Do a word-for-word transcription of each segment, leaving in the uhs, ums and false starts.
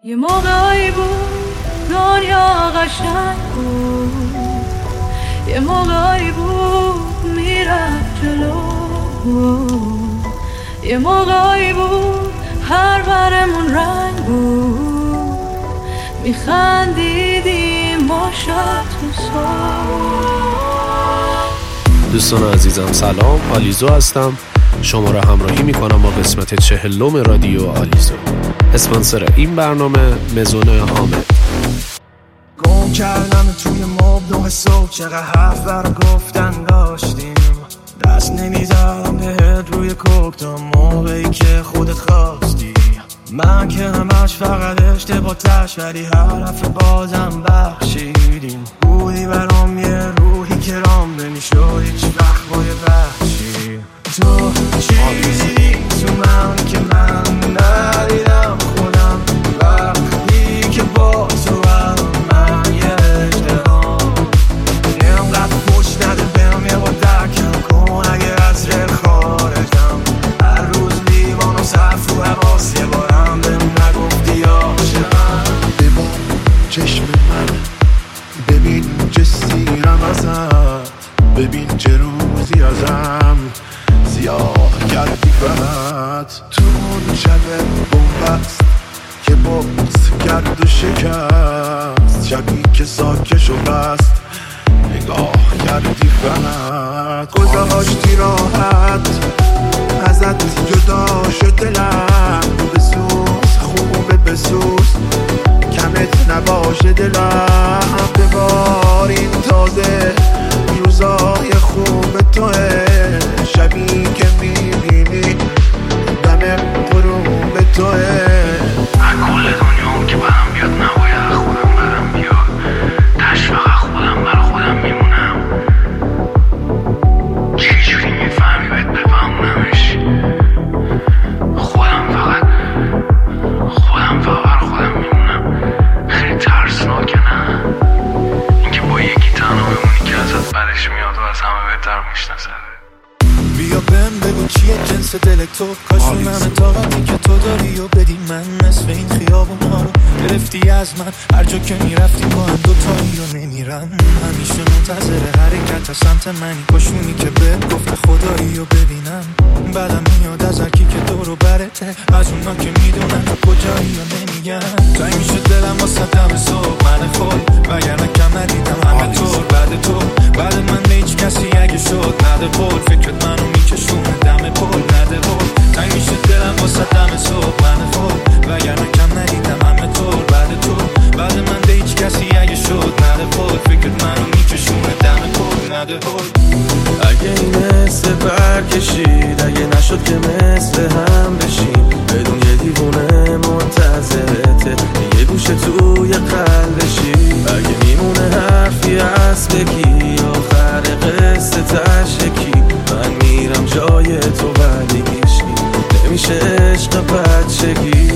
یه موقعی بود دنیا قشنگ بود، یه موقعی بود میرفت جلو، یه موقعی بود هر برمون رنگ بود، میخندیدیم ما شب تو صبح. دوستان عزیزم سلام، آلیزو هستم. شما را همراهی میکنم با قسمت چهلم رادیو آلیزو. اسپانسر این برنامه مزون حامد. گم کردم توی مبدو صبح، چقدر حرف برا گفتن داشتیم، دست نمیزدم بهت روی کوک تا موقعی که خودت خواستی. من که همش فقط اشتباهش، ولی حرف بازم بخشیدیم. بودی برام یه روحی که رام نمیشد هیچ وقت با یه بخشی. تو چیزی تو من که من ندیدم خودم، وقتی که با تو هم من یه اشتباه نمقدر پشت نده بهم یه با درکم کن اگه از رل خارجم. هر روز لیوان و صرف رو حواس یه بارم بهم نگفتی عاشقم. ببین چشم من، ببین چه سیرم ازت، ببین چه روزی ازم سیاه کردی فقط. تو اون شب بومبست که بغض کرد و شکست، شبی که ساکش و بست نگاه کردی فقط. گذاشتی راحت ازت جدا شد دلم، بسوز خوبه بسوز کمت نباشه دلم. ببارین تازه روزای خوب توه، شبی که میبینی دم غروب توه. کل دنیام که برم بیاد نباید خودم برم بیاد، تش فقط خودم برا خودم میمونم. چجوری میفهمی باید بفهمونمش؟ خودم فقط خودم فقط برا خودم میمونم. خیلی ترسناکه نه؟ اینکه با یکی تنها بمونی که ازت برش میاد و از همه بهتر میشناسه. بیا بهم بگو چیه جنس دل تو، کاشون همه طاقتی که تو داری و بدی من. نصف این خیابون ها رو گرفتی از من، هر جا که میرفتی با هم دوتایی و نمیرم. همیشه منتظر حرکت از سمت منی، کاشونی که بهم گفت خدایی و ببینم. بعدم میاد از هرکی که دورو برته، از اونا که میدونن کجایی و نمیگم. تایی میشه دلم واسه دم صبح من خود، وگرنه کم ندیدم همه طور بعد تو. بعد من به هیچ کسی اگه شد نده پول، فکرت منو میکشونه دم پول نده پول. تایی میشه دلم واسه دم صبح من خود، وگرنه کم ندیدم همه طور بعد تو. بعد من به هیچ کسی اگه شد نده پول، فکرت منو میکشونه دم پول نده پول. اگه این مثل برکشید، اگه نشد که مثل هم بشیم، بدون یه دیوونه منتظرته یه گوشه توی قلبشی. اگه میمونه حرفی از بگی آخر قصه تشکی، من میرم جای تو ولی هیچکی نمیشه عشق بچگی.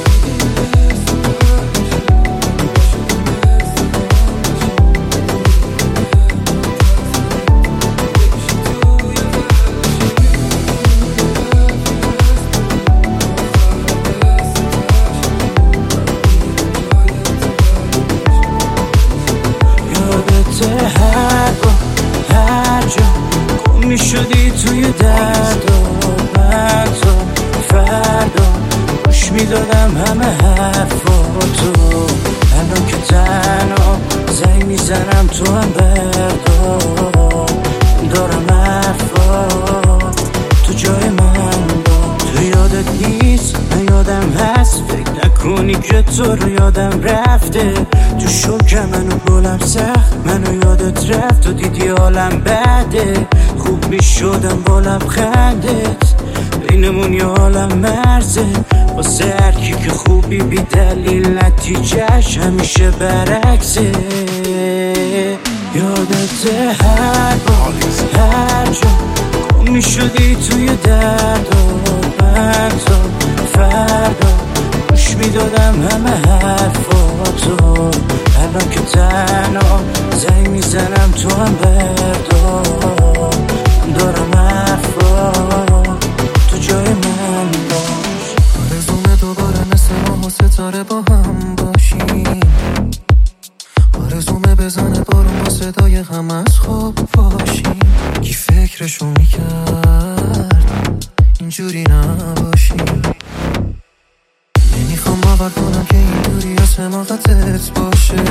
میشدی توی درد و بند و فردا گوش میدادم همه حرفاتو. الان که تنها زنگ میزنم تو هم بردار، دارم حرفات تو جای من با. تو یادت نیست من یادم هست، فکر نکنی که تو رو یادم رفته. تو شوکه منو گلم سخت، منو یادت رفت و دیدی حالم بده. خوب میشدم با لبخندت، بینمون یه عالم مرزه. واسه هرکی که خوبی بی دلیل نتیجهش همیشه برعکسه. یادت هر بار هر جا گم میشدی توی درد و بند و فردا گوش میدادم همه حرفاتو. الان که تنها زنگ میزنم تو هم بردار، دارم حرفات تو جای من باش. آرزومه دوباره مثل ما حسه بذاره با هم باشیم. آرزومه بزنه بارون با صدای غم از خواب باشیم. کی فکرشو میکرد اینجوری نباشیم. نمیخوام باور کنم که اینجوری از حماقتت باشه.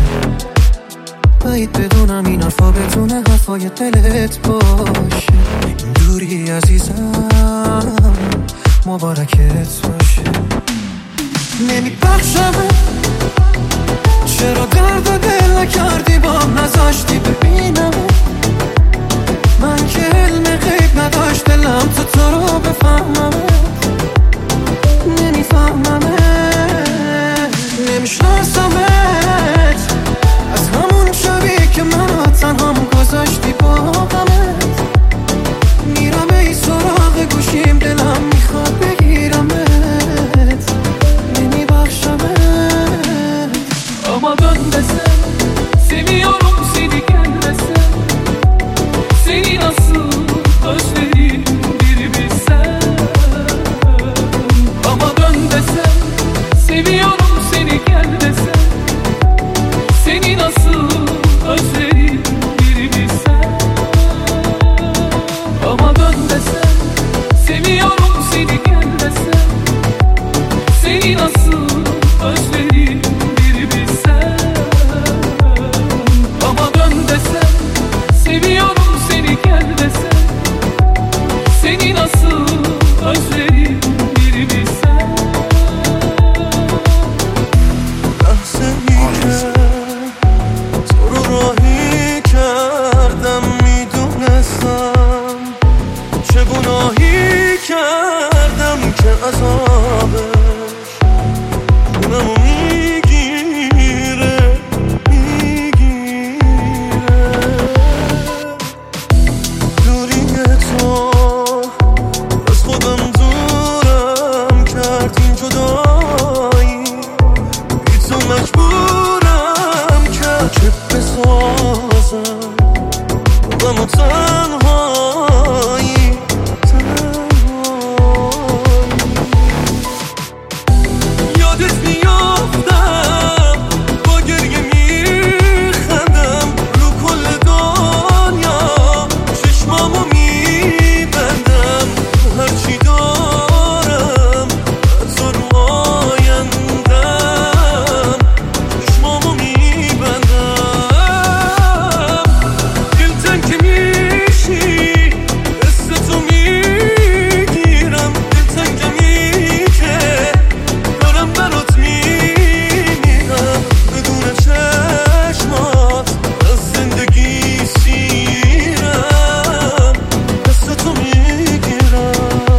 باید بدونم این حرفا بتونه حرفای دلت باشه. اینجوری عزیزم مبارکت باشه. نمیبخشمه چرا درد دل کردی با نذاشتی ببینم. من که علم غیب نداشت دلم تو تو رو بفهمم. نمیفهممه نمیشناسمت از همون شبی که منو تنهام گذاشتی با غمت. میرم ای سراغ گوشیم دلم میخواد بگیرمت. نمیبخشمت ama dönmesen seviyorum seni gelmesen. Seni nasıl özledim bir bilsen. Ama dön desem seviyorum seni gelmesen. Seni nasıl özledim bir bilsen. Ama dön desem seviyorum seni gelmesen. Seni nasıl özledim bir bilsen. Ama dön desem seviyorum seni gelmesen. Seni nasıl özledim bir bilsen. لحظه ای که تو رو راهی کردم میدونستم چه گناهی کردم که عذابش خونمو میگیره میگیره. دوری تو از خودم دورم کرد این جدایی. بی تو مجبورم کرد که بسازم خودمو تنهایی تنهایی. یادت میافتم با گریه میخندم رو کل دنیا. چشمامو میبندم هرچی دارم حتی رو آیندم. چشمامو میبندم دلتنگ که میشی حس تو میگیرم. دلتنگمی که دارم برات میمیرم. بدون چشمات از زندگی سیرم. دست تو میگیرم.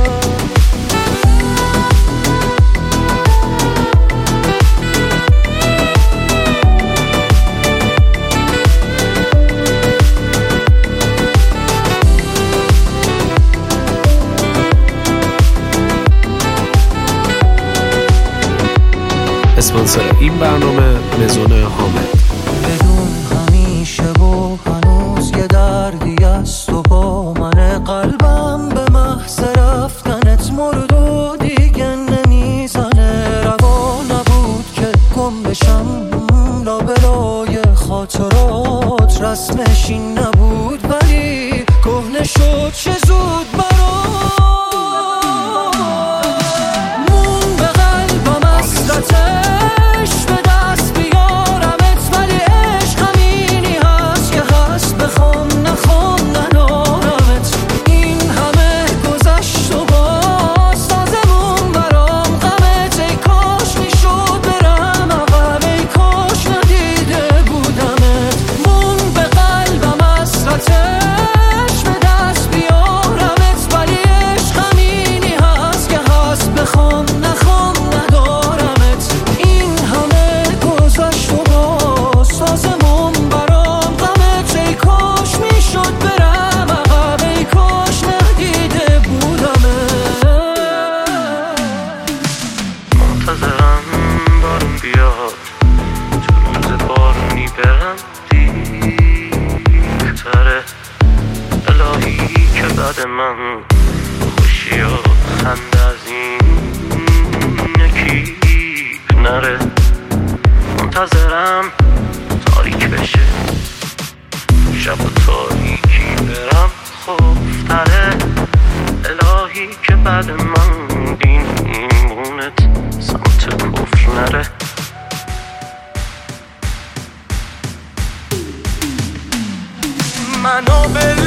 اسپانسر این برنامه مزونه حامد. بدون همیشه و هنوز یه دردی است و با من. قلبم به محض رفتنت مرد و دیگه نمیزنه. روا نبود که گم بشم لابلای خاطرات. رسمش این نبود ولی کهنه شد چه زود برات. مون به قلبم حسرتش به دست بیارمت. ولی عشق همینی هست که هست بخوام نخوام ندارمت. این همه گذشت و باز تازمون برام غمت. ای کاش میشد برم عقب. ای کاش ندیده بودمت. مون به قلبم حسرتش به دست بیارمت. منتظرم تاریک بشه، شب و تاریکی برم خوفتره. الهی که بعد من دین ایمونت سمت کفر نره. منو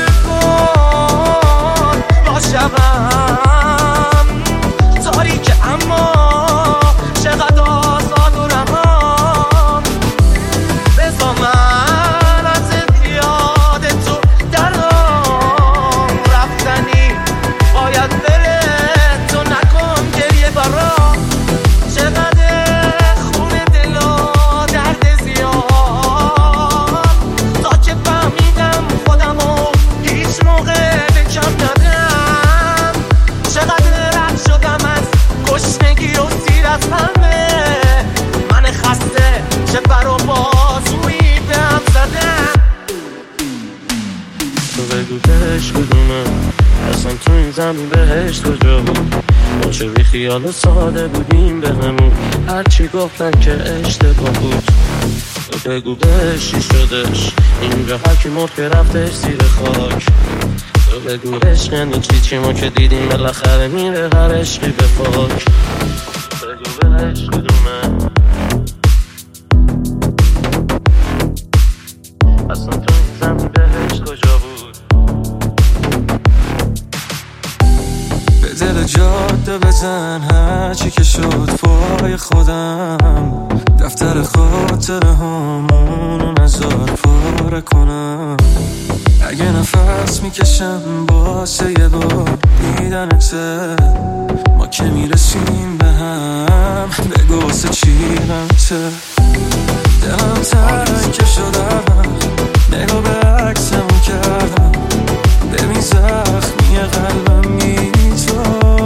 بلکن با شبم تاریک اما چقدر آزاد و رهام. بزا من از یاد تو درام رفتنی باید بره، تو نکن گریه برام. چقدر خون دل و درد زیاد تا که فهمیدم خودمو هیچ موقع به کم ندم. چقدر رد شدم از گشنگی و سیر از همه، من خسته چه بر و بازویی به هم زدم. تو بگو دلش کدومه، اصلا تو این زمین بهشت کجا بود؟ ما چه بی خیال و ساده بودیم به همون، هرچی گفتن که اشتباه بود. تو بگو بهش چی شدش، اینجا هرکی مرد که رفتش زیر خاک. تو بگو عشق یعنی چی، چی ما که دیدیم بالاخره میره هر عشقی به پاک. بگو بهش کدومه، اصلا تو این زمین بهشت کجا بود؟ به دل جاده بزن هرچی که شد پای خودم، دفتر خاطره هامونو نزار پاره کنم. اگه نفس میکشم باسه یه بار دیدنته، ما که میرسیم به هم بگو واسه چی غمته. دلم ترکه شدم نگاه به عکسمو کردم، ببین زخمی قلبم می تو.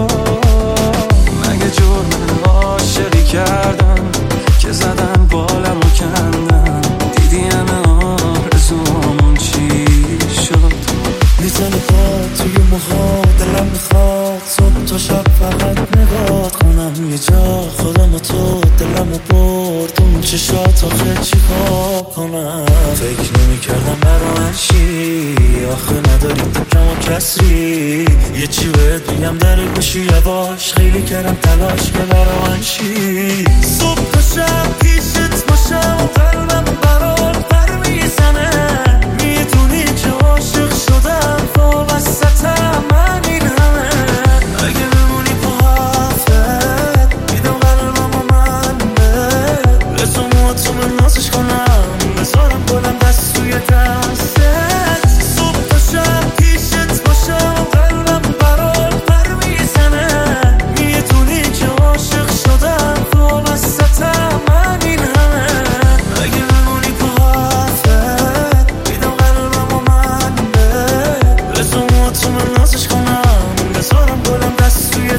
مگه جرم عاشقی کردم که زدن بالمو کندن، دیدی همه آرزوامون چی شد. میزنی پا توی موها دلم میخواد صبح تا شب فقط نگاه کنم. یه جا خودم و تو دلمو برد اون چشات آخه چی کار کنم. فکر نمی کردم برای چی آخه نداری کم و کسری. یه چی بهت بگم در گوشی یواش، خیلی کردم تلاش که برای چی. صبح تا شب پیشت باشم و قلبم برات پر میزنه. میدونی که عاشق شدم وابستم همین همه. اگه بمونی پا حرفت میدم قلبم و من به رسو موتو من نازش کنم، بذارم گلم دست توی دستت. صبح تا شب پیشت باشم و قلبم برات پر میزنه. میدونی که عاشق شدم وابستم همین همه. اگه بمونی پا حرفت میدم قلبم و من به رسو موتو من نازش کنم، بذارم گلم دست توی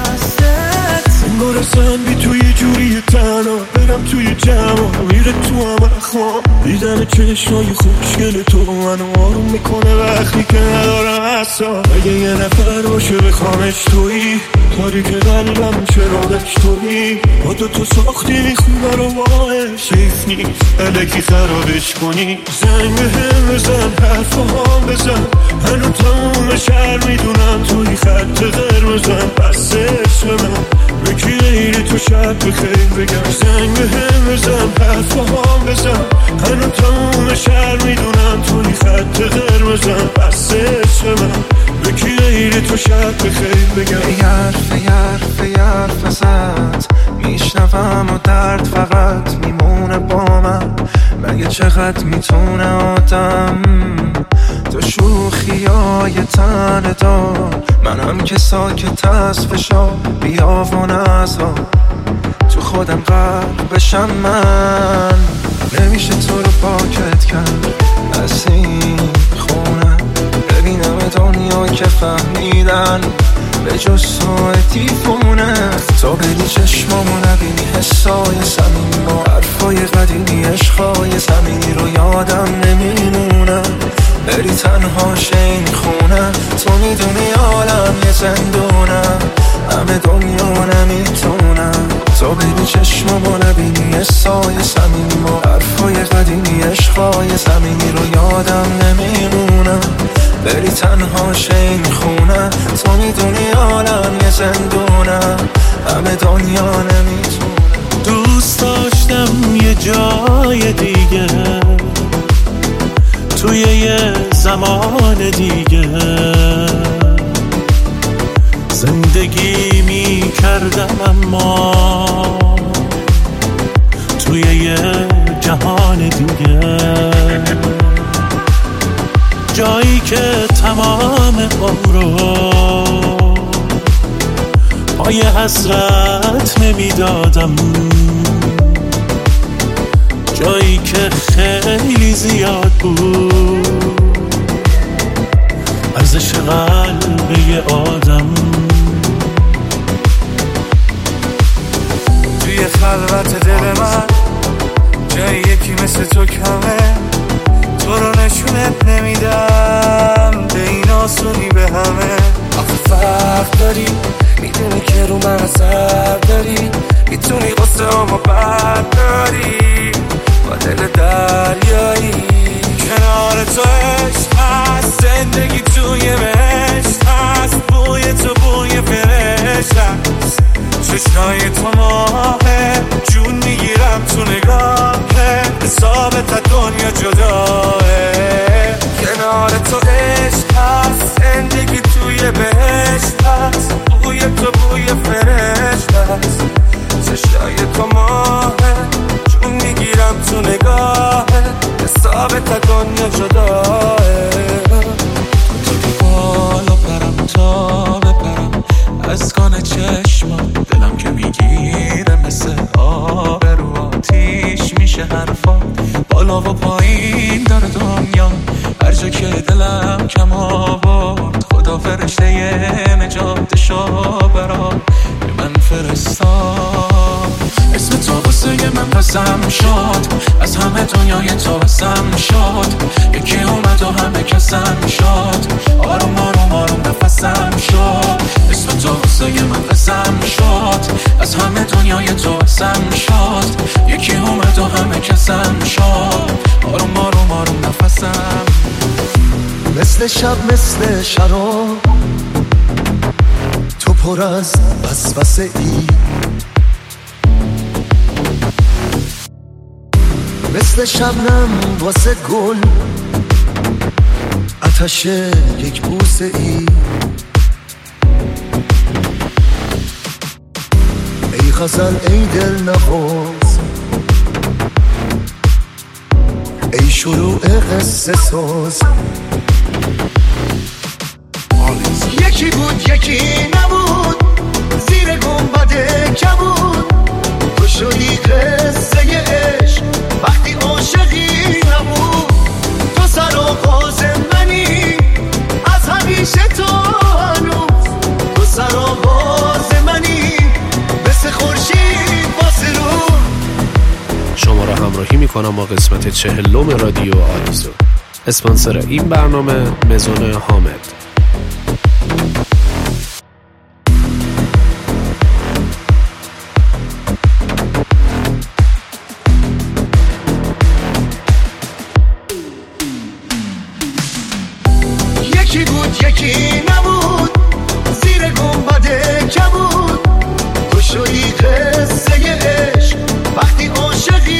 دستت. انگار اصلا بی توی جوری تنها برم توی جمع میره تو هم اخوام. دیدن چشمای خوشگل تو منو آروم میکنه وقتی که ندارم اصلا. اگه یه نفر باشه بخوامش تویی، تاریک قلبم چراغش تویی. با دو تو ساختی خوبه رو باش حیف نیست الکی خرابش کنی. زنگ به هم بزن حرف هم بزن، هنو تموم شهر میدونم توی خط قرمزم. پس عشق من به کی غیر تو شب بخیر بگم. زنگ به هم بزن حرف هم بزن، هنو تموم شهر میدونم توی خط قرمزم. پس عشق من به کی غیر تو شب بخیر بگم. یه حرف یه حرف یه حرف ازت میشنوم و درد فقط میمونه با من. مگه چقدر میتونه آدم تو شوخی های تن دار. منم که ساکت از فشار بیا و نزار تو خودم غرق بشم. من نمیشه تو رو پاکت کرد از این خونه، ببینم دنیا که فهمیدن به جز تو دیوونه. تا بری چشمامو نبینی حسای صمیمی و حرفای قدیمی عشقای زمینی رو یادم نمیمونم. بری تنها این خونه، تو میدونی عالم یه زندونم. همه دنیا نمیتونم تو بینی چشممو نبینی یه سایه صمیمی و حرفای قدیمی عشقای زمینی رو یادم نمیمونم بری تنها این خونه تو میدونی عالم یه زندونم همه دنیا نمیتونم دوست داشتم یه جای دیگه توی یه زمان دیگه زندگی می کردم اما توی یه جهان دیگه جایی که تمام عمرو پای حسرت نمیدادم جایی که خیلی زیاد بود ارزش قلب یه آدم توی خلوت دل من جایی یکی مثل تو کمه تو رو نشونت نمیدم به این آسونی به همه آخه فرق داری میدونی که رو من اثر داری میتونی قصه همو بد داری با دل دریایی کنار تو عشق هست زندگی توی بهشت هست بوی تو بوی فرشت هست چشنای تو ماهه جون میگیرم تو نگاهه حسابت دنیا جداه کنار تو عشق هست زندگی توی بهشت هست بوی تو بوی فرشت هست چشنای تو ماهه جون میگیرم تو نگاهه حسابت دنیا جداه تو که بالا برم تا بپرم از کان چشمم دلم که میگیره مثل آب رو آتیش میشه حرفا بالا و پایین داره دنیا هر جا که دلم کم آورد خدا فرشته یه نجاتشو برام به من فرستاد اسم تو واسه من قسم شد از همه دنیای تو بسم شد یکی اومد و همه کسم شد آروم آروم آروم نفسم شد اسم تو واسه من قسم شد از همه دنیای تو بسم شد یکی اومد و همه کسم شد آروم آروم آروم نفسم مثل شب مثل شراب تو پر از وسوسه ای مثل شبنم واسه گل آتش یک بوسه ای ای غزل ای دل نواز ای شروع قصه ساز یکی بود یکی نبود زیر گنبد کبود تو شدی قصه عشق وقتی عاشقی نبود تو سر آغاز منی از همیشه تو هنوز تو سر آغاز منی مثل خورشید واسه رو شما را همراهی میکنم با قسمت چهلم رادیو آلیزو. اسپانسر این برنامه مزون حامد. یکی بود یکی نبود زیر گنبد کبود تو شدی قصه عشق وقتی عاشقی